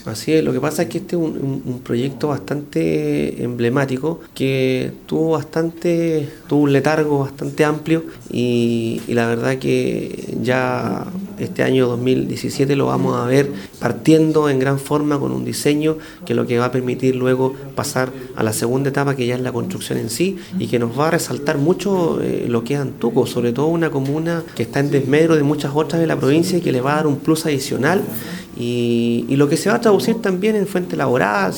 Así es, lo que pasa es que este es un proyecto bastante emblemático que tuvo un letargo bastante amplio y la verdad que ya este año 2017 lo vamos a ver partiendo en gran forma con un diseño que lo que va a permitir luego pasar a la segunda etapa, que ya es la construcción en sí, y que nos va a resaltar mucho lo que es Antuco, sobre todo una comuna que está en desmedro de muchas otras de la provincia y que le va a dar un plus adicional y lo que se va a traducir también en fuente laboral,